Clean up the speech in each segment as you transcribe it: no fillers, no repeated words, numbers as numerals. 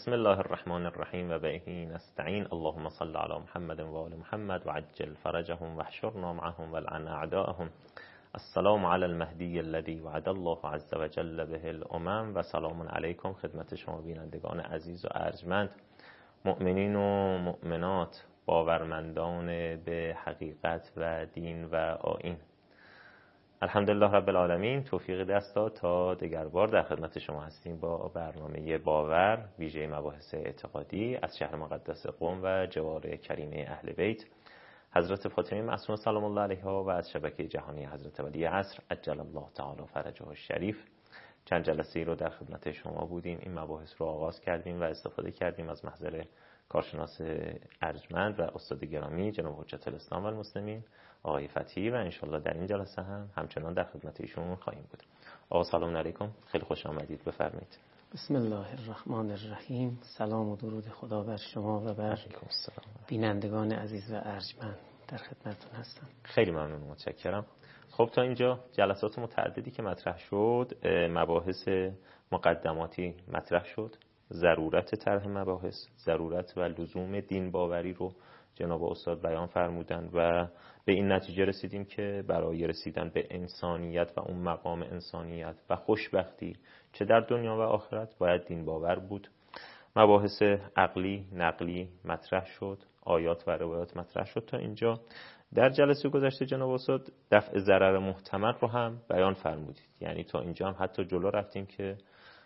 بسم الله الرحمن الرحیم و به نستعین. اللهم صل علی محمد و آل محمد و عجل فرجهم و احشرنا معهم و لعن اعداءهم. السلام علی المهدی الذی وعد الله عز وجل به الامم و سلام علیکم خدمت شما بینندگان عزیز و ارجمند، مؤمنین و مؤمنات، باورمندان به حقیقت و دین و آیین. الحمدلله رب العالمین، توفیق دست داد تا دگربار در خدمت شما هستیم با برنامه باور، ویژه مباحث اعتقادی از شهر مقدس قم و جوار کریمه اهل بیت حضرت فاطمه معصومه سلام الله علیها و از شبکه جهانی حضرت ولی عصر عجل الله تعالی فرجه الشریف. چند جلسه رو در خدمت شما بودیم، این مباحث رو آغاز کردیم و استفاده کردیم از محضر کارشناس ارجمند و استاد گرامی جناب حجت الاسلام و المسلمین آقای فتحی و انشالله در این جلسه هم همچنان در خدمت ایشون خواهیم بود. آقا سلام علیکم، خیلی خوش آمدید، بفرمایید. بسم الله الرحمن الرحیم. سلام و درود خدا بر شما و بر بینندگان عزیز و ارجمند، در خدمتتون هستم. خیلی ممنون، متشکرم. خب تا اینجا جلسات متعددی که مطرح شد، مباحث مقدماتی مطرح شد، ضرورت طرح مباحث، ضرورت و لزوم دین باوری رو جناب استاد بیان فرمودن و به این نتیجه رسیدیم که برای رسیدن به انسانیت و اون مقام انسانیت و خوشبختی چه در دنیا و آخرت باید دین باور بود. مباحث عقلی، نقلی مطرح شد، آیات و روایات مطرح شد. تا اینجا در جلسه گذشته جناب استاد دفع ضرر محتمل رو هم بیان فرمودید، یعنی تا اینجا هم حتی جلو رفتیم که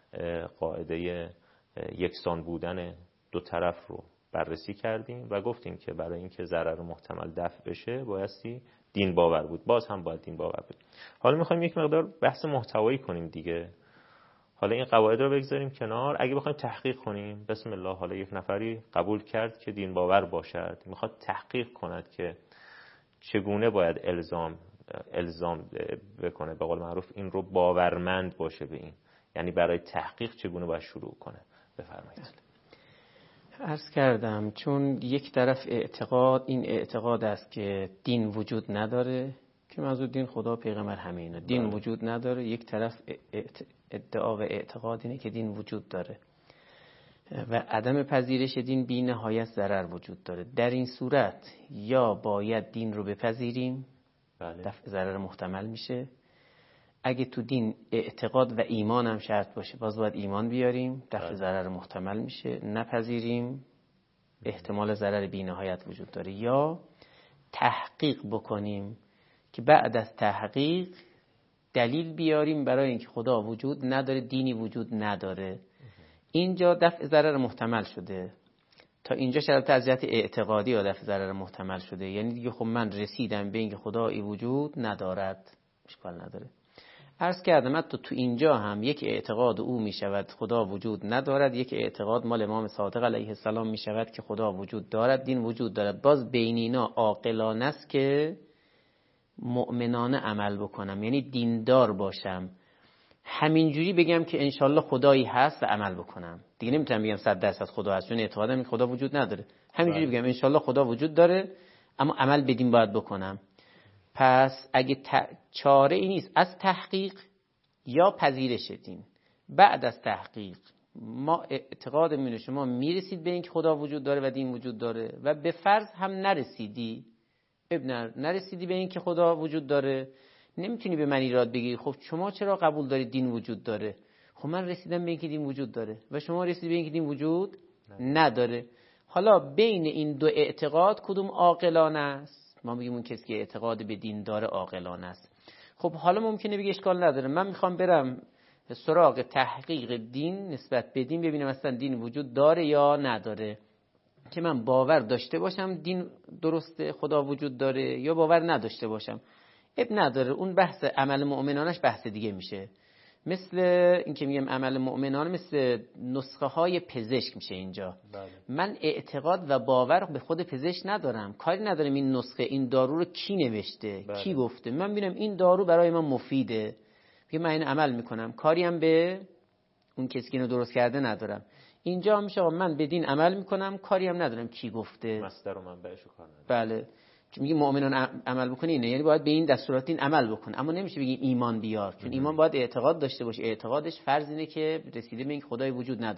قاعده یکسان بودن دو طرف رو بررسی کردیم و گفتیم که برای اینکه ضرر محتمل دفع بشه بایستی دین باور بود، باز هم باید دین باور بود. حالا میخوایم یک مقدار بحث محتوایی کنیم دیگه. حالا این قواعد رو بگذاریم کنار، اگه بخوایم تحقیق کنیم، بسم الله، حالا یک نفری قبول کرد که دین باور باشد، میخواد تحقیق کند که چگونه باید الزام بکنه، به قول معروف این رو باورمند باشه به این، یعنی برای تحقیق چگونه باید شروع کنه. بفرمایید. عرض کردم چون یک طرف اعتقاد، این اعتقاد است که دین وجود نداره، که منظور دین خدا پیغمبر همه اینا، دین وجود نداره. یک طرف ادعا و اعتقاد اینه که دین وجود داره و عدم پذیرش دین بی نهایت ضرر وجود داره. در این صورت یا باید دین رو بپذیریم، دفع ضرر محتمل میشه. اگه تو دین اعتقاد و ایمان هم شرط باشه، باز باید ایمان بیاریم، دفع ضرر محتمل میشه. نپذیریم، احتمال ضرر بی نهایت وجود داره. یا تحقیق بکنیم که بعد از تحقیق دلیل بیاریم برای اینکه خدا وجود نداره، دینی وجود نداره. اینجا دفع ضرر محتمل شده. تا اینجا شرط اذیت اعتقادی و دفع ضرر محتمل شده، یعنی دیگه خب من رسیدم به اینکه خدایی وجود ندارد، اشکال نداره. عرض کردم حتی تو اینجا هم یک اعتقاد او می شود خدا وجود ندارد، یک اعتقاد مال امام صادق علیه السلام می شود که خدا وجود دارد، دین وجود دارد. باز بین اینا عاقلانه است که مؤمنانه عمل بکنم، یعنی دیندار باشم. همینجوری بگم که انشالله خدایی هست و عمل بکنم، دیگه نمیتونم بگم 100% خدا هست چون اعتقادم خدا وجود نداره. همینجوری بگم انشالله خدا وجود داره اما عمل بدین باید بکنم. پس اگه چاره ای نیست از تحقیق یا پذیرش دین. بعد از تحقیق ما اعتقاد من شما میرسید به این که خدا وجود داره و دین وجود داره و به فرض هم نرسیدی، نرسیدی به این که خدا وجود داره، نمیتونی به من ایراد بگیری خب شما چرا قبول دارید دین وجود داره. خب من رسیدم به این که دین وجود داره و شما رسیدید به این که دین وجود نداره. حالا بین این دو اعتقاد کدوم عاقلانه است؟ ما میگیم اون کسی که اعتقاد به دین داره عاقلانه است. خب حالا ممکنه بگی اشکال نداره، من میخوام برم سراغ تحقیق دین نسبت به دین، ببینم اصلا دین وجود داره یا نداره، که من باور داشته باشم دین درسته، خدا وجود داره، یا باور نداشته باشم. اب نداره، اون بحث عمل مؤمنانش بحث دیگه میشه. مثل این که میگم عمل مؤمنان مثل نسخه های پزشک میشه اینجا. من اعتقاد و باور به خود پزشک ندارم، کاری ندارم این نسخه این دارو رو کی نوشته، کی گفته. من ببینم این دارو برای من مفیده، میگم من این عمل میکنم، کاری هم به اون کسی که اینو درست کرده ندارم. اینجا میشه من به دین عمل میکنم، کاری هم ندارم کی گفته، مصدر و منبعش رو کار ندارم. بله، که میگه مؤمنان عمل بکنه اینه، یعنی باید به این دستورات دین عمل بکنه. اما نمیشه بگیم ایمان بیار، چون ایمان باید اعتقاد داشته باشه. اعتقادش فرض اینه که رسیده به این خدای وجود نداره.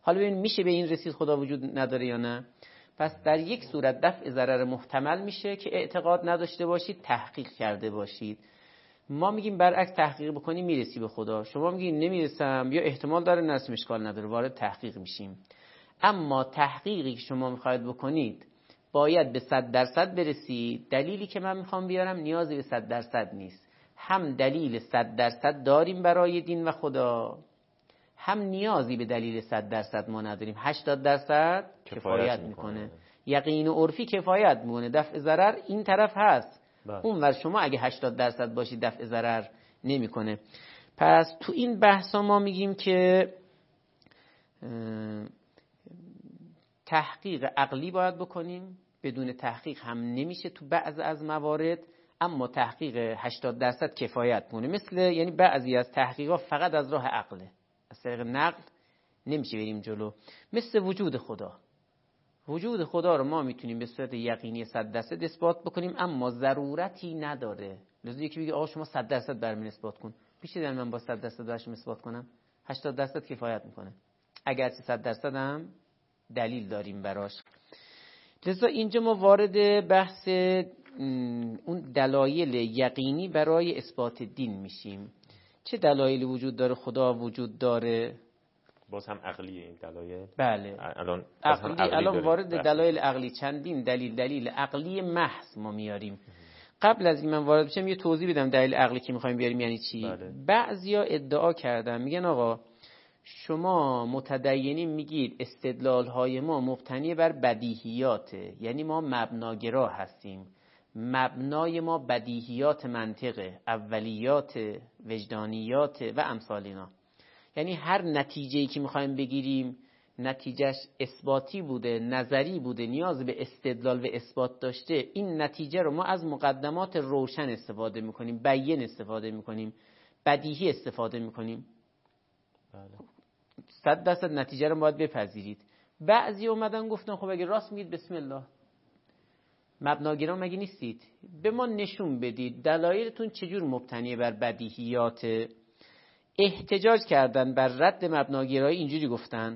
حالا ببین میشه به این رسید خدا وجود نداره یا نه؟ پس در یک صورت دفع ضرر محتمل میشه که اعتقاد نداشته باشید، تحقیق کرده باشید. ما میگیم برعکس، تحقیق بکنی میرسی به خدا. شما میگین نمیرسم یا احتمال داره نرسم، اشکال نداره، وارد تحقیق میشیم. اما تحقیقی که شما میخواید بکنید باید به 100% برسید. دلیلی که من میخوام بیارم نیازی به 100% نیست. هم دلیل 100% داریم برای دین و خدا، هم نیازی به دلیل 100% ما نداریم. 80% کفایت میکنه. یقین و عرفی کفایت میکنه. دفع ضرر این طرف هست، اون ور شما اگه 80% باشید دفع ضرر نمیکنه. پس تو این بحثا ما میگیم که تحقیق عقلی باید بکنیم، بدون تحقیق هم نمیشه تو بعض از موارد، اما تحقیق 80% کفایت کنه. مثل یعنی بعضی از تحقیقات فقط از راه عقله، از طریق نقل نمیشه بریم جلو. مثل وجود خدا. وجود خدا رو ما میتونیم به صورت یقینی 100% اثبات بکنیم، اما ضرورتی نداره. لذا یکی بگه آقا شما 100% برام اثبات کن، میشه در من با 100% برش اثبات کنم؟ 80% کفایت میکنه، اگر 100% هم دلیل داریم براش. لذا اینجا ما وارد بحث اون دلایل یقینی برای اثبات دین میشیم. چه دلایلی وجود داره خدا وجود داره؟ باز هم عقلیه این دلایل. بله الان الان وارد دلایل عقلی، چندین دلیل عقلی محض ما میاریم. قبل از این من وارد بشم یه توضیح بدم دلیل عقلی که میخوایم بیاریم یعنی چی. بله. بعضیا ادعا کردن، میگن آقا شما متدینین میگید استدلال های ما مبتنی بر بدیهیاته، یعنی ما مبناگرا هستیم، مبنای ما بدیهیات منطقه، اولیات، وجدانیات و امثال اینا. یعنی هر نتیجه‌ای که میخوایم بگیریم نتیجهش اثباتی بوده، نظری بوده، نیاز به استدلال و اثبات داشته، این نتیجه رو ما از مقدمات روشن استفاده میکنیم، بیان استفاده میکنیم، بدیهی استفاده میکنیم. 100% نتیجه رو باید بپذیرید. بعضی اومدن گفتن خب اگه راست میگید بسم الله، مبناگرا مگه نیستید؟ به ما نشون بدید دلایلتون چجور مبتنی بر بدیهیات. احتجاج کردن بر رد مبناگرایی، اینجوری گفتن،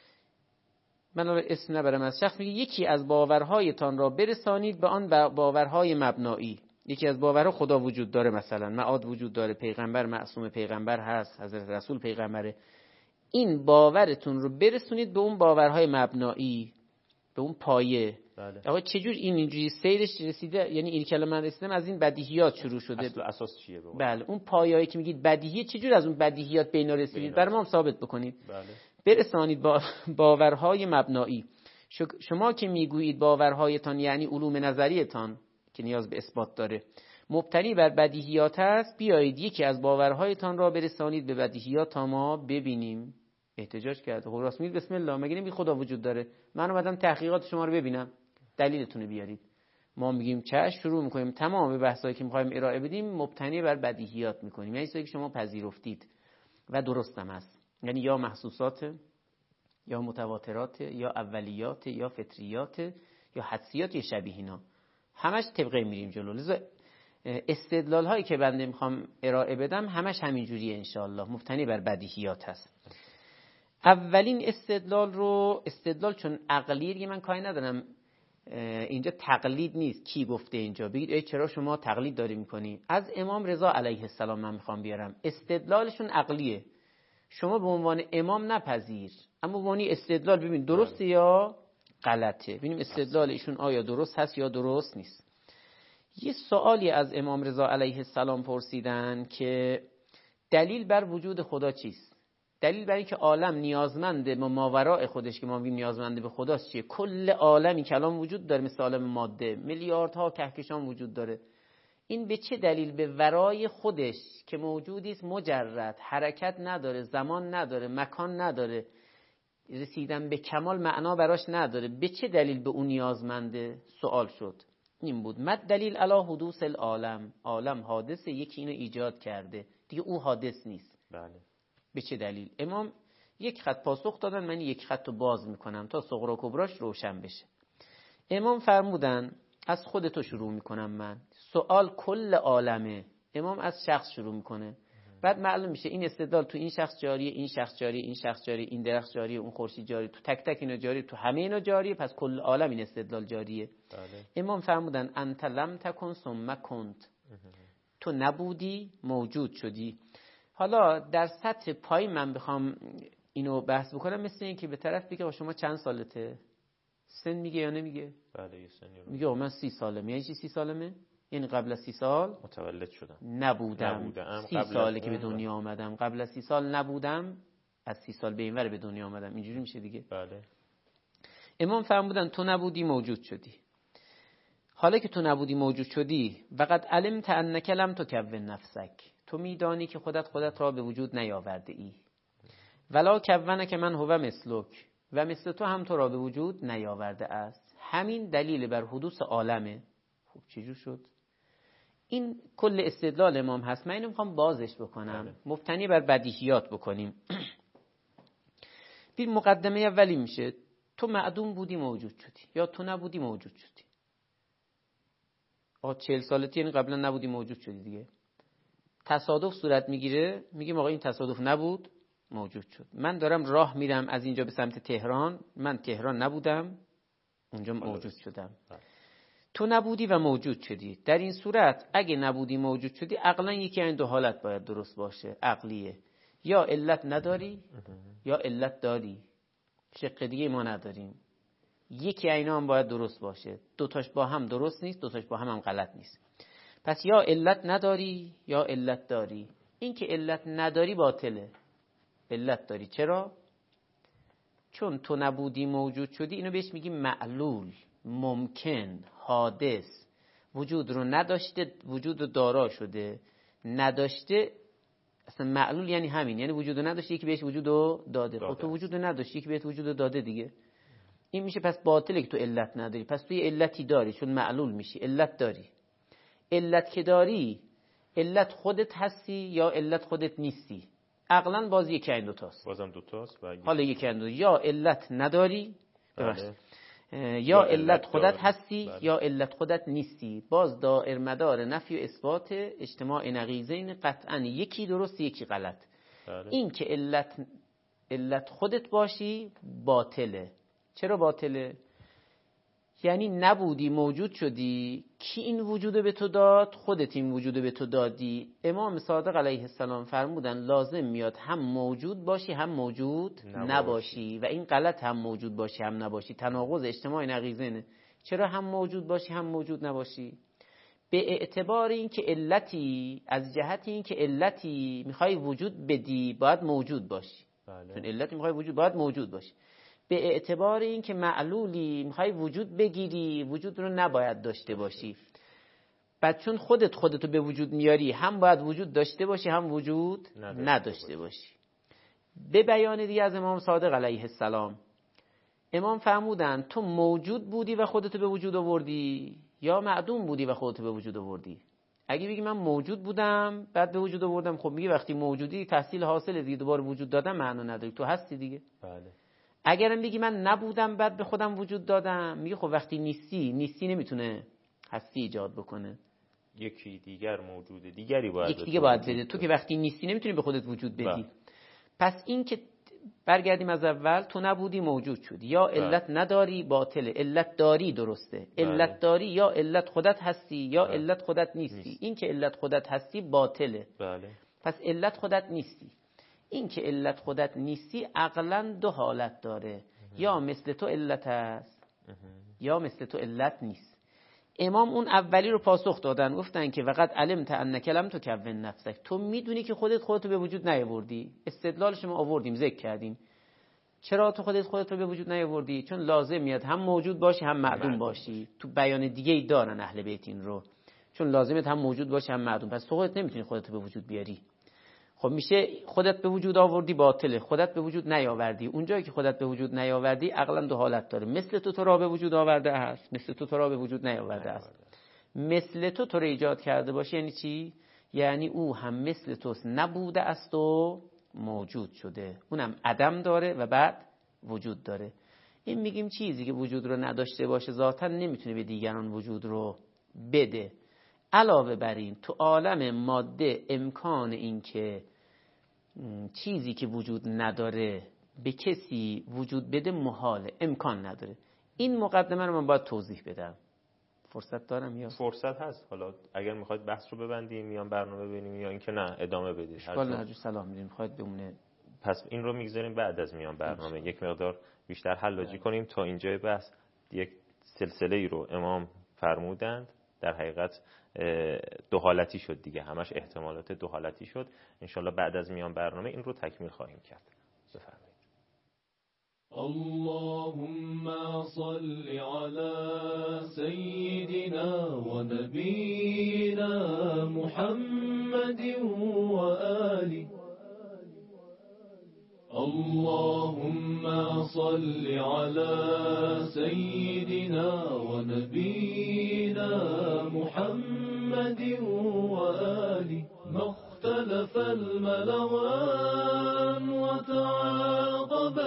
من اسم نبرم از شخص، میگه یکی از باورهایتان را برسانید به آن باورهای مبنایی. یکی از باورها خدا وجود داره، مثلا معاد وجود داره، پیغمبر معصوم پیغمبر هست، حضرت رسول پیغمبره. این باورتون رو برسونید به اون باورهای مبنایی، به اون پایه. بله. آقا چجور اینجوری سیرش رسیده؟ یعنی این کلمه من رسیدم از این بدیهیات شروع شده. اصل اساس چیه؟ بله اون پایه‌ای که میگید بدیهیه، چجور از اون بدیهیات به اینا رسیدید؟ برای ما هم ثابت بکنید. بله. برسانید با باورهای مبنایی. شما که میگویید باورهایتان یعنی علوم نظریتان که نیاز به اثبات داره، مبتنی بر بدیهیات است، بیایید یکی از باورهایتان را برسانید به بدیهیات تا ما ببینیم. احتجاج کرد. خب راست میگید بسم الله، مگه نمیگید خدا وجود داره؟ من اومدم تحقیقات شما رو ببینم، دلیلتون رو بیارید. ما میگیم چش، شروع میکنیم تمام بحثایی که میخوایم ارائه بدیم مبتنی بر بدیهیات میکنیم، یعنی چیزی که شما پذیرفتید و درستم است. یعنی یا محسوسات، یا متواترات، یا اولیات، یا فطریات، یا حدسیات، یا شبیه اینا، همش طبقه میریم جلو. لذا استدلال هایی که بنده میخوام ارائه بدم همش همین جوریه انشاءالله، مبتنی بر بدیهیات هست. اولین استدلال چون عقلیه دیگه من کاری ندارم، اینجا تقلید نیست. کی گفته اینجا بگید ای چرا شما تقلید داری میکنی؟ از امام رضا علیه السلام من میخوام بیارم. استدلالشون عقلیه، شما به عنوان امام نپذیر، اما به عنوان استدلال ببین درسته یا غلطه، ببینیم استدلال ایشون آیا درست هست یا درست نیست. یه سوالی از امام رضا علیه السلام پرسیدن که دلیل بر وجود خدا چیست؟ دلیل برای اینکه عالم نیازمند به ماوراء خودش که ما میگیم نیازمند به خداست چیه؟ کل عالمی کلام وجود داره، مثل عالم ماده میلیاردها کهکشان وجود داره. این به چه دلیل به ورای خودش که موجودی است مجرد، حرکت نداره، زمان نداره، مکان نداره، رسیدن به کمال معنا براش نداره، به چه دلیل به اون نیازمنده؟ سوال شد. این بود مد دلیل علی حدوث العالم، عالم حادثه، یکی اینو ایجاد کرده دیگه او حادث نیست. بله. به چه دلیل؟ امام یک خط پاسخ دادن، من یک خط رو باز میکنم تا صغرا و کبراش روشن بشه. امام فرمودن از خودتو شروع میکنم من. سوال کل عالمه، امام از شخص شروع میکنه. بعد معلوم میشه این استدلال تو این شخص جاریه، این شخص جاریه، این شخص جاریه، این درخت جاریه، اون خورشید جاریه، تو تک تک اینا جاریه، تو همه اینا جاریه، پس کل عالم این استدلال جاریه. امام فرمودن انت لم تکن ثم کنت، تو نبودی موجود شدی. حالا در سطح پای من بخوام اینو بحث بکنم، مثل این که به طرف بگه شما چند سالته، سن میگه یا نمیگه؟ بله یه سنی رو میگه من 30 سالمه. یعنی چی 30 سالمه؟ یعنی قبل از 30 سال متولد شدم، نبودم. 30 ساله که به دنیا آمدم، قبل از 30 سال نبودم، از 30 سال به این ور به دنیا آمدم. اینجوری میشه دیگه. بله. امام فرمودن تو نبودی موجود شدی. حالا که تو نبودی موجود شدی، وقد علمت انک لم تکون نفسک، تو میدانی که خودت را به وجود نیاورده ای. ولا کونه که من هو مثلک، و مثل تو هم تو را به وجود نیاورده است. همین دلیل بر حدوث عالمه. خب چجور شد؟ این کل استدلال امام هست. من اینو میخوام بازش بکنم، مبتنی بر بدیهیات بکنیم. ببین مقدمه اولی میشه تو معدوم بودی موجود شدی، یا تو نبودی موجود شدی. 40 سالتی یعنی قبلا نبودی موجود شدی دیگه. تصادف صورت میگیره، میگیم آقا این تصادف نبود موجود شد. من دارم راه میرم از اینجا به سمت تهران، من تهران نبودم اونجا موجود شدم. تو نبودی و موجود شدی. در این صورت اگه نبودی موجود شدی، عقلا یکی این دو حالت باید درست باشه، عقلیه. یا علت نداری یا علت داری، شق دیگه ما نداریم. یکی اینا هم باید درست باشه. دوتاش با هم درست نیست، دوتاش با هم غلط نیست. پس یا علت نداری یا علت داری. این که علت نداری باطله، علت داری. چرا؟ چون تو نبودی موجود شدی، اینو بهش میگیم معلول، ممکن، حادث. وجود رو نداشته، وجود رو دارا شده. نداشته اصلا معلول یعنی همین، یعنی وجود رو نداشته یکی بهش وجود رو داده. خب تو وجود رو نداشتی یکی بهت وجود رو داده دیگه. این میشه پس باطله که تو علت نداری. پس تو یه علتی داری، چون معلول میشی، علت داری. علت که داری، علت خودت هستی یا علت خودت نیستی. عقلا باز یکی این دوتاست. بازم دوتاست. حالا یکی این دو، یا علت نداری یا علت خودت هستی یا علت خودت نیستی. باز دائر مدار نفی و اثبات اجتماع نقیضین قطعا یکی درست یکی غلط. این که علت خودت باشی باطله. چرا باطله؟ یعنی نبودی موجود شدی، کی این وجود به تو داد؟ خودت این وجود به تو دادی. امام صادق علیه السلام فرمودن لازم میاد هم موجود باشی هم موجود نباشی و این غلط، هم موجود باشی هم نباشی، تناقض اجتماع نقیضینه. چرا هم موجود باشی هم موجود نباشی؟ به اعتبار این که علتی، از جهت این که علتی میخوای وجود بدی باید موجود باشی. چون علتی میخوای وجود باید موجود باشی. به اعتبار این که معلولی میخوای وجود بگیری، وجود رو نباید داشته باشی. بعد چون خودتو به وجود میاری، هم باید وجود داشته باشی هم وجود نداشته باشی. به بیان دیگه از امام صادق علیه السلام، امام فرمودن تو موجود بودی و خودتو به وجود آوردی یا معدوم بودی و خودتو به وجود آوردی. اگه بگی من موجود بودم بعد به وجود آوردم، خب میگه وقتی موجودی تحصیل حاصله دیگه، دوباره وجود دادن معنا نداره، تو هستی دیگه. بله. اگرم بگی من نبودم بعد به خودم وجود دادم، میگه خب وقتی نیستی نمیتونه هستی ایجاد بکنه. یکی دیگر موجوده، دیگری باید یکی دیگه باید بده. تو که وقتی نیستی نمیتونی به خودت وجود بدی. پس این که برگردیم از اول، تو نبودی موجود شدی. یا علت نداری باطله، علت داری درسته. علت داری یا علت خودت هستی یا علت خودت نیستی. این که علت خودت هستی باطله. پس علت خودت نیستی. این که علت خودت نیستی عقلا دو حالت داره، یا مثل تو علت هست یا مثل تو علت نیست. امام اون اولی رو پاسخ دادن، گفتن که وقد علمت انک لم تکون نفسک، تو میدونی که خودتو به وجود نیاوردی. استدلالش ما آوردیم، ذکر کردیم. چرا تو خودت رو به وجود نیاوردی؟ چون لازم میاد هم موجود باشی هم معدوم باشی. تو بیان دیگه ای دارن اهل بیت این رو، چون لازمت هم موجود باشی هم معدوم. پس تو خودت نمیتونی خودتو به وجود بیاری. خب میشه خودت به وجود آوردی باطله، خودت به وجود نیاوردی. اونجایی که خودت به وجود نیاوردی عقلا دو حالت داره، مثل تو را به وجود آورده است، مثل تو را به وجود نیاورده است. مثل تو رو ایجاد کرده باشه یعنی چی؟ یعنی او هم مثل توست، نبوده است و موجود شده. اونم عدم داره و بعد وجود داره. این میگیم چیزی که وجود رو نداشته باشه ذاتاً نمیتونه به دیگران وجود رو بده. علاوه بر این تو عالم ماده امکان این که چیزی که وجود نداره به کسی وجود بده محاله، امکان نداره. این مقدمه رو من باید توضیح بدم. فرصت دارم یا فرصت هست؟ حالا اگر میخواید بحث رو ببندیم میان برنامه ببینیم یا اینکه نه ادامه بدید. اشکال نداره، سلام میدیم میخواید بمونه. پس این رو میگذاریم بعد از میان برنامه یک مقدار بیشتر حلاجی کنیم. تا اینجای بحث یک سلسله ای رو امام فرمودند، در حقیقت دو حالتی شد دیگه، همش احتمالات دو حالتی شد. انشالله بعد از میان برنامه این رو تکمیل خواهیم کرد. بفرمایید. اللهم صل على سيدنا ونبينا محمد وآله. اللهم صل على سيدنا ونبينا محمد وآله. ما اختلف الملوان وتعاقب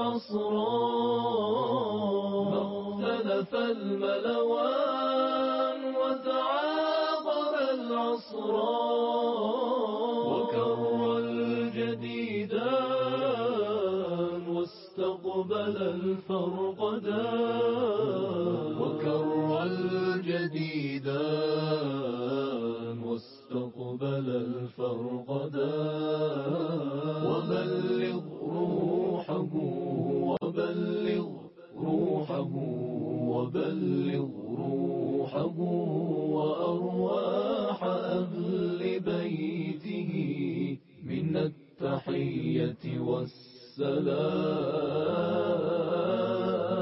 العصران. ما اختلف الملوان وتعاقب العصران. وكر الجديدان واستقبل الفرقدان. وكر الجديدان واستقبل الفرقدان. وبلغ روحه وبلغ روحه وبلغ روحه وأرواح أهل بيته من التحية والسلام.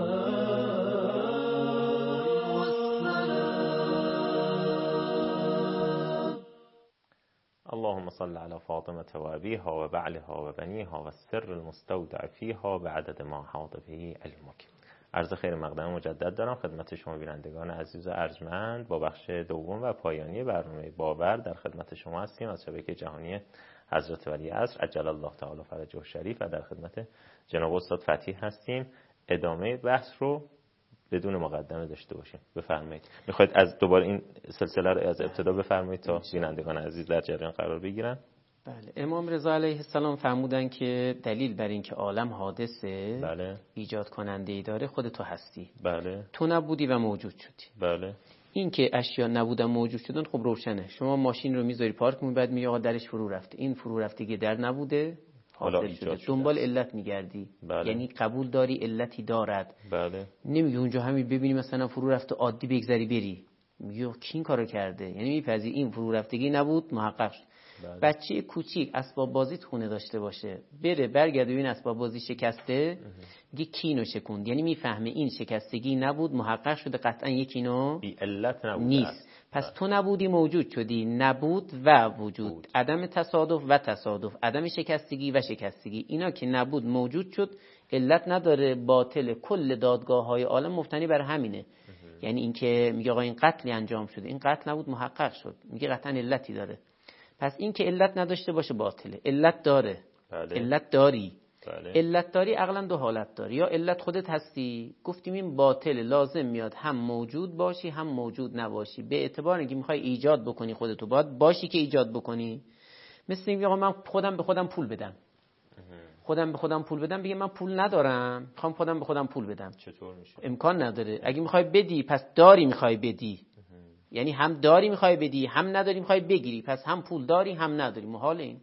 اللهم صل على فاطمة وأبيها وبعلها وبنيها والسر المستودع فيها بعدد ما حاط به علمك. عرض خیر مقدم مجدد دارم خدمت شما بینندگان عزیز و ارجمند. با بخش دوم و پایانی برنامه باور در خدمت شما هستیم از شبکه جهانی حضرت ولی عصر عجل الله تعالی فرجه شریف و در خدمت جناب استاد فتحی هستیم. ادامه بحث رو بدون مقدمه داشته باشیم. بفرمایید. میخواید از دوباره این سلسله رو از ابتدا بفرمایید تا بینندگان عزیز در جریان قرار بگیرن. بله. امام رضا علیه السلام فرمودن که دلیل بر این که عالم حادثه، بله، ایجاد کننده ای داره، خود تو هستی. بله، تو نبودی و موجود شدی. بله. این که اشیا نبودن موجود شدن خب روشنه. شما ماشین رو میذاری پارک می‌کنی، بعد میگه آقا درش فرو رفته. این فرو رفتگی در نبوده، حالا ایجاد شده. دنبال علت میگردی. بله. یعنی قبول داری علتی دارد. بله. نمیگه اونجا همین ببینی مثلا فرو رفته عادی بگذری بری. میگه کی این کارو کرده؟ یعنی میپذیری این فرو رفتگی نبود، محقق شد. بله. بچه کوچیک اسباب بازی خونه داشته باشه، بره برگرده ببین اسباب بازی شکسته، میگه کی اینو شکوند؟ یعنی میفهمه این شکستگی نبود، محقق شده قطعا یکی اینو بی علت نبود نیست. پس تو نبودی موجود شدی. نبود و وجود بود. عدم تصادف و تصادف، عدم شکستگی و شکستگی، اینا که نبود موجود شد، علت نداره، باطل. کل دادگاه‌های عالم مبتنی بر همینه. یعنی اینکه میگه آقا این قتلی انجام شده، این قتل نبود، محقق شد، میگه قطعا علتی داره. پس این که علت نداشته باشه باطله. علت داره. بله. علت داری. بله. علت داری عقلا دو حالت داری. یا علت خودت هستی، گفتیم این باطله، لازم میاد هم موجود باشی هم موجود نباشی. به اعتبار اینکه میخوای ایجاد بکنی خودتو، باید باشی که ایجاد بکنی. مثل اینکه آقا من خودم به خودم پول بدم. خودم به خودم پول بدم، بگم من پول ندارم، میخوام خودم به خودم پول بدم. چطور میشه؟ امکان نداره. اگه میخوای بدی پس داری میخوای بدی. یعنی هم داری میخوای بدی، هم نداری میخوای بگیری، پس هم پول داری هم نداری. محاله. این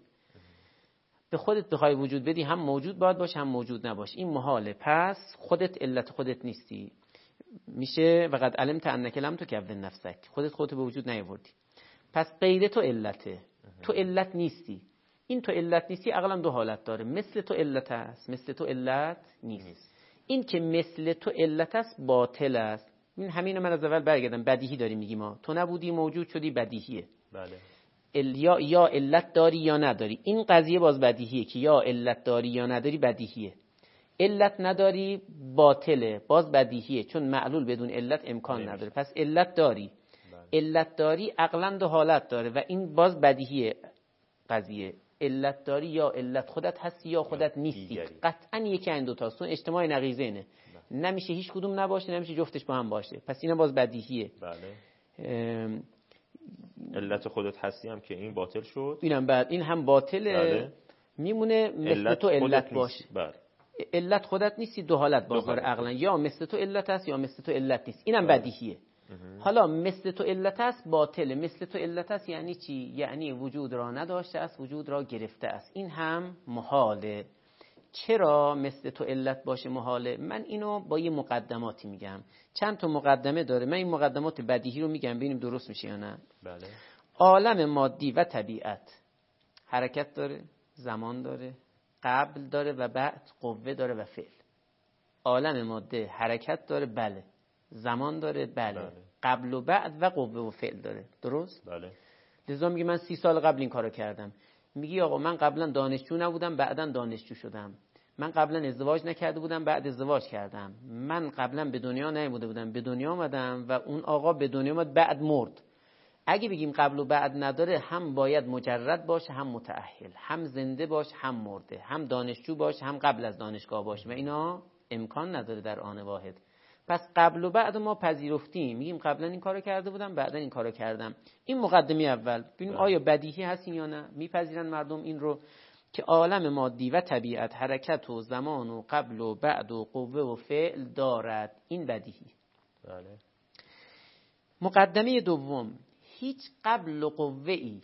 به خودت بخوای وجود بدی، هم موجود باید باشه هم موجود نباشه. این محاله. پس خودت علت خودت نیستی. میشه وقد علمت انک لم تکون نفسک، خودت به وجود نیاوردی. پس غیر تو علته. تو علت نیستی. این تو علت نیستی عقلا دو حالت داره. مثل تو علت است، مثل تو علت نیست. این که مثل تو علت است باطل است. این همینو من از اول برگردم، بدیهی داریم میگیم ما. تو نبودی موجود شدی، بدیهیه. بله. یا علت داری یا نداری. این قضیه باز بدیهیه که یا علت داری یا نداری، بدیهیه. علت نداری باطله، باز بدیهیه، چون معلول بدون علت امکان نداره. پس علت داری. علت داری عقلا دو حالت داره و این باز بدیهیه قضیه. علت داری یا علت خودت هستی یا خودت نیستی. قطعا یکی این دو تاست. اجتماع نقیضه اینه. نمیشه هیچ کدوم نباشه، نمیشه جفتش با هم باشه. پس اینا باز بدیهیه. بله. علت خودت هستی هم که این باطل شد. اینم بعد این هم باطله. بله. میمونه مثل تو علت باشه. علت خودت نیستی، دو حالت باز داره عقلا، یا مثل تو علت است یا مثل تو علت نیست. اینم بدیهیه. حالا مثل تو علت است باطله. مثل تو علت است یعنی چی؟ یعنی وجود را نداشته است، وجود را گرفته است. این هم محاله. چرا مثل تو علت باشه محاله؟ من اینو با یه مقدماتی میگم. چند تا مقدمه داره. من این مقدمات بدیهی رو میگم ببینیم درست میشه یا نه. بله. عالم مادی و طبیعت حرکت داره، زمان داره، قبل داره و بعد، قوه داره و فعل. عالم ماده حرکت داره، بله. زمان داره، بله. قبل و بعد و قوه و فعل داره. درست؟ بله. لذا میگه من 30 سال قبل این کارو کردم. میگی آقا من قبلا دانشجو نبودم، بعداً دانشجو شدم. من قبلا ازدواج نکرده بودم، بعد ازدواج کردم. من قبلا به دنیا نیامده بودم، به دنیا آمدم و اون آقا به دنیا اومد بعد مرد. اگه بگیم قبل و بعد نداره، هم باید مجرد باشه، هم متأهل، هم زنده باشه، هم مرده، هم دانشجو باشه، هم قبل از دانشگاه باشه و اینا امکان نداره در آن واحد. پس قبل و بعد ما پذیرفتیم، میگیم قبلا این کارو کرده بودم، بعدا این کارو کردم. این مقدمه اول. ببینیم آیا بدیهی هست یا نه. میپذیرن مردم این رو که عالم مادی و طبیعت حرکت و زمان و قبل و بعد و قوه و فعل دارد. این بدیهی. بله. مقدمه دوم، هیچ قبل و قوه‌ای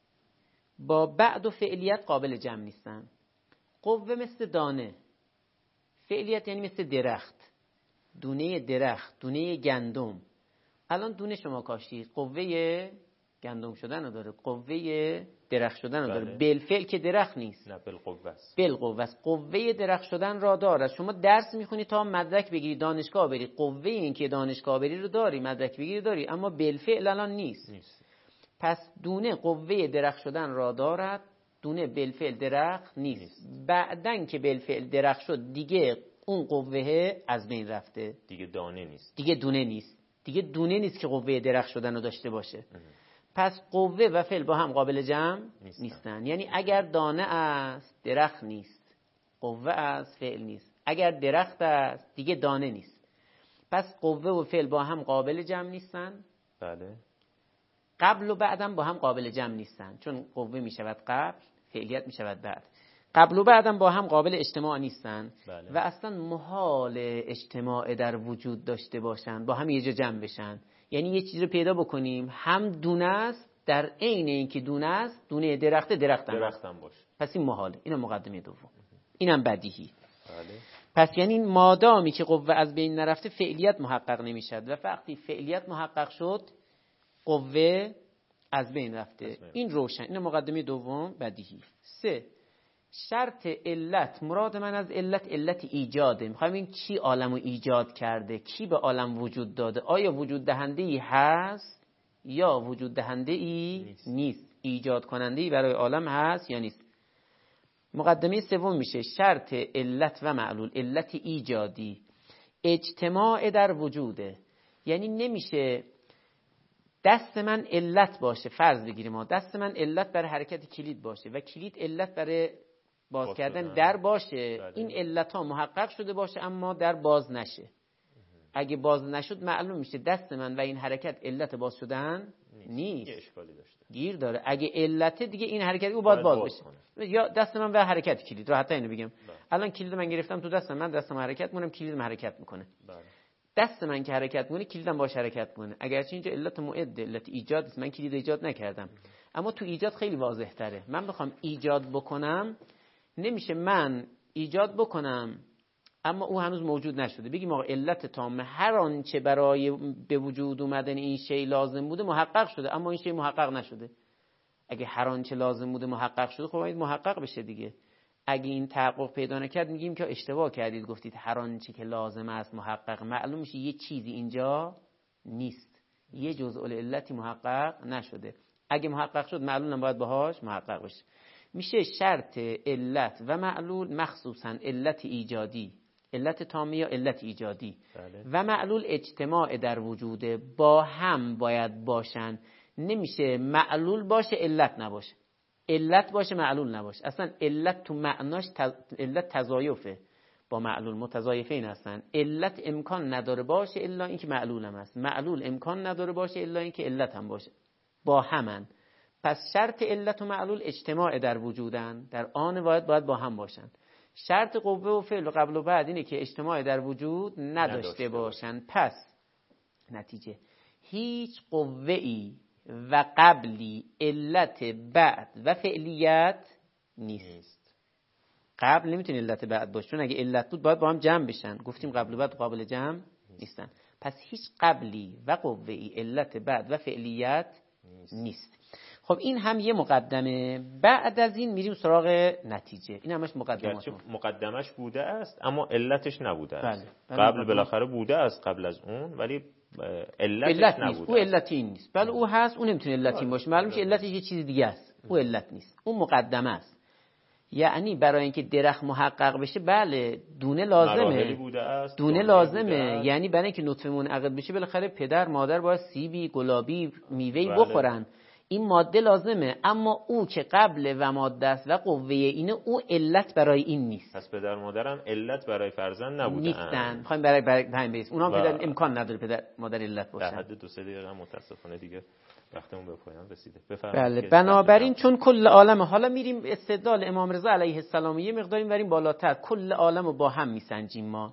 با بعد و فعلیت قابل جمع نیستن. قوه مثل دانه، فعلیت یعنی مثل درخت. دونه درخت، دونه گندم. الان دونه شما کاشتید، قوه گندم شدن رو داره، قوه درخت شدن رو داره. بالفعل که درخت نیست، نه بالقوه است. بالقوه است. قوه درخت شدن را داره. شما درس میخونی تا مدرک بگیری، دانشگاه بری، قوه این که دانشگاه بری رو داری، مدرک بگیری داری، اما بالفعل الان نیست. پس دونه قوه درخت شدن را دارد، دونه بالفعل درخت نیست. بعدن که بالفعل درخت شد دیگه اون قوه از بین رفته، دیگه دانه نیست، دیگه دونه نیست. دیگه دونه نیست که قوه درخت شدن رو داشته باشه. پس قوه و فعل با هم قابل جمع نیستن. یعنی اگر دانه است درخت نیست، قوه است فعل نیست. اگر درخت است دیگه دانه نیست. پس قوه و فعل با هم قابل جمع نیستن. بله. قبل و بعدم با هم قابل جمع نیستن، چون قوه می شود قبل، فعلیت می شود بعد. قبل و بعدم با هم قابل اجتماع نیستن. بله. و اصلا محال اجتماع در وجود داشته باشن، با هم یه جا جمع بشن. یعنی یه چیزی رو پیدا بکنیم هم دونه است، در عین اینکه دونه است، دونه درخت هم باشه. پس این محاله. اینم مقدمه دوم. اینم بدیهی. بله. پس یعنی مادامی که قوه از بین نرفته فعلیت محقق نمیشد و وقتی فعلیت محقق شد قوه از بین رفته. این روشن. این مقدمه دوم بدیهی. 3. شرط علت. مراد من از علت ایجاده. میخوایم این کی عالمو ایجاد کرده، کی به عالم وجود داده. آیا وجود دهنده ای هست یا وجود دهنده ای نیست. ایجاد کننده ای برای عالم هست یا نیست. مقدمه سوم میشه شرط علت و معلول. علت ایجادی اجتماع در وجوده. یعنی نمیشه دست من علت باشه، فرض بگیریم ما دست من علت برای حرکت کلید باشه و کلید علت برای باز کردن در باشه. بله. این علت ها محقق شده باشه اما در باز نشه. اگه باز نشد معلوم میشه دست من و این حرکت علت باز شدن نیست. گیر داره. اگه علت دیگه این حرکت او باید باز بشه. یا دست من و حرکت کلید رو، حتی اینو بگم الان کلید من گرفتم تو دستم، من دستم حرکت میکنم، کلیدم حرکت میکنه. دست من که حرکت میکنه کلیدم باش حرکت میکنه. اگرچه اینجا علت معد، علت ایجاد است، من کلید ایجاد نکردم، اما تو ایجاد خیلی واضح تره. من بخوام ایجاد بکنم نمیشه من ایجاد بکنم اما او هنوز موجود نشده. بگیم آقا علت تام هر آنچه برای به وجود اومدن این شی لازم بوده محقق شده اما این شی محقق نشده. اگه هر آنچه لازم بوده محقق شده خب باید محقق بشه دیگه. اگه این تحقق پیدا نکرد میگیم که اشتباه کردید، گفتید هر آنچه که لازم است محقق. معلوم میشه یه چیزی اینجا نیست، یه جزء العلتی محقق نشده. اگه محقق شد معلولم باید باهاش محقق بشه. میشه شرط علت و معلول مخصوصا علت ایجادی، علت تامی یا علت ایجادی. بله. و معلول اجتماع در وجوده، با هم باید باشن. نمیشه معلول باشه علت نباشه، علت باشه معلول نباشه. اصلا علت تو معناش علت تضایفه با معلول، متضایفین هستن. علت امکان نداره باشه الا اینکه معلول هم هست، معلول امکان نداره باشه الا اینکه علت هم باشه. با همن. پس شرط علت و معلول اجتماع در وجودن، در آن باید با هم باشن. شرط قوه و فعل و قبل و بعد اینه که اجتماع در وجود نداشته باشن. پس نتیجه هیچ قوه‌ای و قبلی علت بعد و فعلیت نیست. قبل نمیتونه علت بعد باشه، چون اگه علت بود باید با هم جمع بشن. گفتیم قبل و بعد قابل جمع نیستن. پس هیچ قبلی و قوه‌ای علت بعد و فعلیت نیست. خب این هم یه مقدمه. بعد از این میریم سراغ نتیجه. این همش مقدمات. مقدمش بوده است اما علتش نبوده است. بله. قبل بالاخره بوده است قبل از اون، ولی علت نیست. نبوده. او علتی این نیست. بله او هست، اون نمیتونه علتی باشه. معلوم میشه علتش یه چیز دیگه است. او علت نیست. اون مقدمه است. یعنی برای اینکه درخت محقق بشه بله دونه لازمه. دونه لازمه. یعنی برای اینکه نطفه منعقد بشه بالاخره پدر مادر باید سیبی، گلابی، میوه‌ای بخورن. این ماده لازمه، اما او که قبل و ماده است و قوه اینه، او علت برای این نیست. پس پدر مادرم علت برای فرزند نبودن نیستن. میخوایم برای همین بیس اونا پدر امکان نداره پدر مادر علت باشن. در حد 2-3 دقیقه متاسفانه دیگه وقتمون به پایان رسیده. بله بنابراین چون کل عالم، حالا میریم استدلال امام رضا علیه السلام یه مقداری بریم بالاتر. کل عالم رو با هم میسنجیم ما.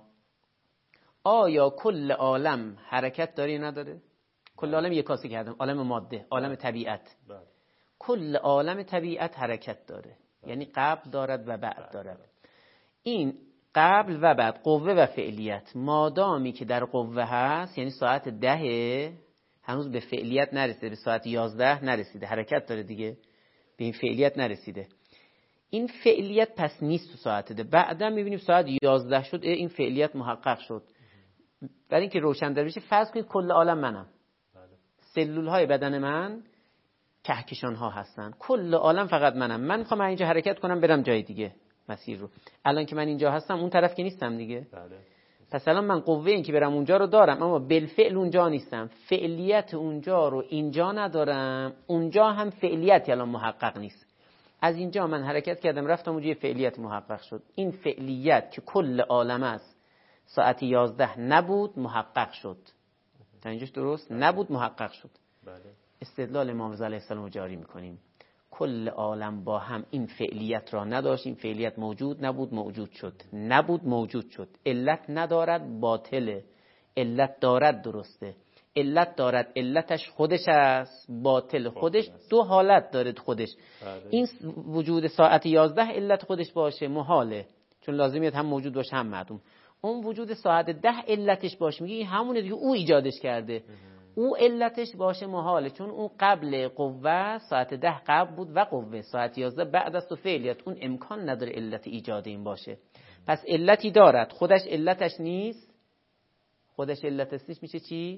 آیا کل عالم حرکت داره یا نداره؟ کل عالم یک کاسه کردم، عالم ماده، عالم طبیعت. کل عالم طبیعت حرکت داره، یعنی قبل دارد و بعد دارد. این قبل و بعد، قوه و فعلیت، مادامی که در قوه هست، یعنی ساعت 10 هنوز به فعلیت نرسیده، به ساعت 11 نرسیده، حرکت داره دیگه، به این فعلیت نرسیده. این فعلیت پس نیست تو ساعت 10. بعدا میبینیم ساعت 11 شد، این فعلیت محقق شد. برای اینکه روشن در بشه فرض کنید کل عالم منم، سلول های بدن من کهکشان ها هستن، کل عالم فقط منم. من میخوام اینجا حرکت کنم برم جای دیگه مسیر رو. الان که من اینجا هستم اون طرف که نیستم دیگه. پس الان من قوه این که برم اونجا رو دارم، اما بالفعل اونجا نیستم. فعلیت اونجا رو اینجا ندارم، اونجا هم فعلیتی الان محقق نیست. از اینجا من حرکت کردم رفتم اونجا، فعلیت محقق شد. این فعلیت که کل عالم است ساعت 11 نبود، محقق شد. تا اینجاش درست؟ نبود، محقق شد. استدلال امام رضا علیه السلام رو جاری میکنیم. کل عالم با هم این فعلیت را نداشت، این فعلیت موجود نبود، موجود شد. نبود، موجود شد. علت ندارد، باطله. علت دارد، درسته. علت دارد، علتش خودش است، باطل. خودش دو حالت دارد خودش. این وجود ساعت 11 علت خودش باشه محاله، چون لازمیت هم موجود باشه هم معدوم. اون وجود ساعت 10 علتش باشه، میگه همونه دیگه، او ایجادش کرده. او علتش باشه محاله، چون اون قبل قوه، ساعت 10 قبل بود و قوه ساعت 11 بعد از تو فعلیت، اون امکان نداره علت ایجاد این باشه. پس علتی دارد، خودش علتش نیست. خودش علتش نیست میشه چی؟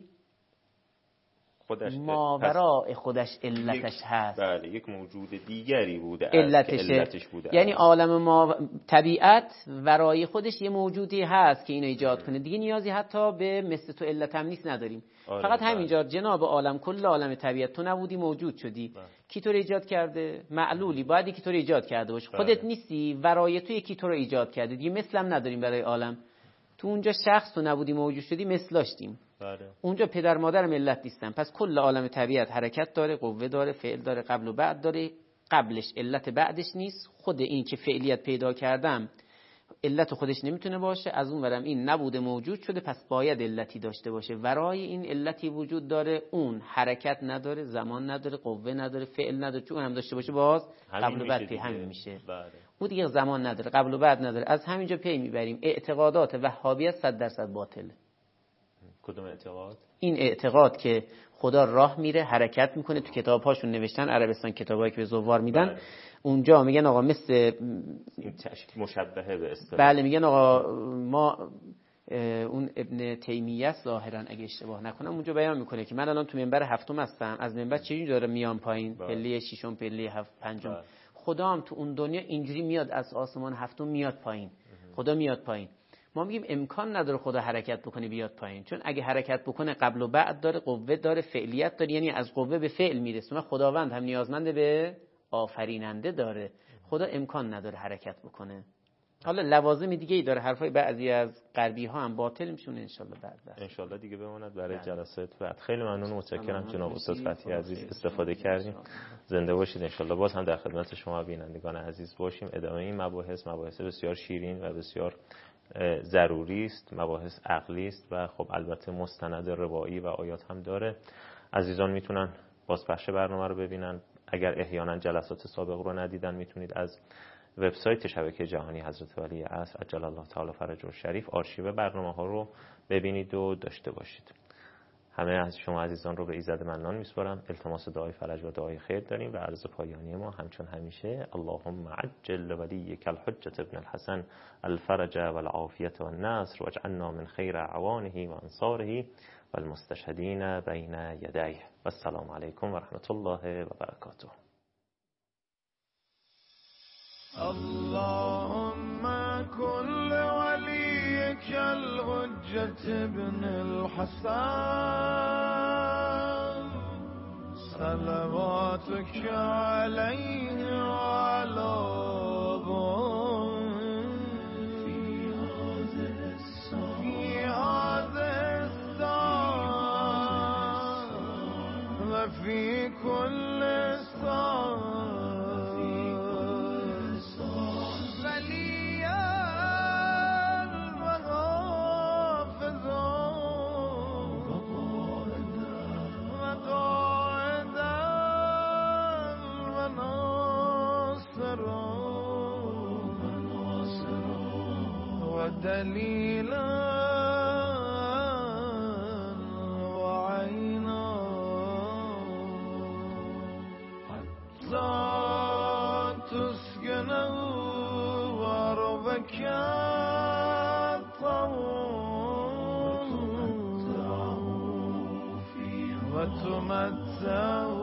ماوراء خودش علتش هست. بله، یک موجود دیگری بوده علتش بوده. یعنی عالم ما طبیعت ورای خودش یه موجودی هست که اینو ایجاد کنه. دیگه نیازی حتی به مثل تو علت هم نیست نداریم. فقط همینجا جناب عالم، کل عالم طبیعت، تو نبودی موجود شدی. کی تو رو ایجاد کرده؟ معلولی، باید یکی تو رو ایجاد کرده باشه. خودت نیستی، ورای تو یکی تو رو ایجاد کرده. دیگه مثل هم نداریم برای عالم. تو اونجا شخص تو نبودی موجود شدی، مثل داشتیم. اونجا پدر مادر ملت نیستن. پس کل عالم طبیعت حرکت داره، قوه داره، فعل داره، قبل و بعد داره. قبلش علت بعدش نیست. خود این که فعلیت پیدا کردم علت خودش نمیتونه باشه. از اون ورم این نبوده موجود شده، پس باید علتی داشته باشه. ورای این علتی وجود داره، اون حرکت نداره، زمان نداره، قوه نداره، فعل نداره. چون هم داشته باشه باز قبل و بعد همین میشه. اون دیگه زمان نداره، قبل و بعد نداره. از همینجا پی میبریم اعتقادات وهابیت 100% باطل. کدوم اعتقاد؟ این اعتقاد که خدا راه میره، حرکت میکنه. تو کتاب‌هاشون نوشتن، عربستان کتابایی که به زوار میدن، اونجا میگن آقا مثل مشبهه به اصطلاح. بله، میگن آقا ما اون ابن تیمیه ظاهرا اگه اشتباه نکنم اونجا بیان میکنه که من الان تو منبر هفتم هستم، از منبر چجوری داره میام پایین، پله ششم، پله هفت، پنجم. خدا هم تو اون دنیا اینجوری میاد، از آسمان هفتم میاد پایین. خدا میاد پایین. ما میگیم امکان نداره خدا حرکت بکنه بیاد پایین، چون اگه حرکت بکنه قبل و بعد داره، قوه داره، فعلیت داره، یعنی از قوه به فعل میرسونه. خداوند هم نیازمند به آفریننده داره. خدا امکان نداره حرکت بکنه. حالا لوازم دیگه ای داره، حرفای بعضی از غربی ها هم باطل میشونه ان شاء الله بعد ان شاء الله دیگه بماند برای جلسات بعد. خیلی ممنون و متشکرم جناب استاد فتحی عزیز، استفاده کردیم. زنده باشید ان شاء الله. باز هم در خدمت شما بینندگان عزیز باشیم. ادامه این مباحث بسیار شیرین و بسیار ضروری است، مباحث عقلی است و خب البته مستند روایی و آیات هم داره. عزیزان میتونن بازپخش برنامه رو ببینن. اگر احیانا جلسات سابق رو ندیدن میتونید از وبسایت شبکه جهانی حضرت ولی عصر عجل الله تعالی فرجه الشریف آرشیو برنامه‌ها رو ببینید و داشته باشید. همه از شما عزیزان رو به ایزد منان میسپارم. التماس دعای فرج و دعای خیر داریم و عرض پایانی ما همچون همیشه اللهم عجل ولیک الحجة ابن الحسن الفرج والعافیة والنصر واجعلنا من خیر اعوانه و انصاره والمستشهدین بین یدیه. والسلام علیکم و رحمت الله و برکاته. اللهم كل وليك الحجة ابن الحسن صلواتك عليه وعلى في هذا الساعة وفي كل ساعة دليلا وعينا حتى تسكنه وربك وتمتعه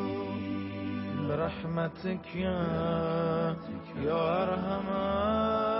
برحمتك يا أرحم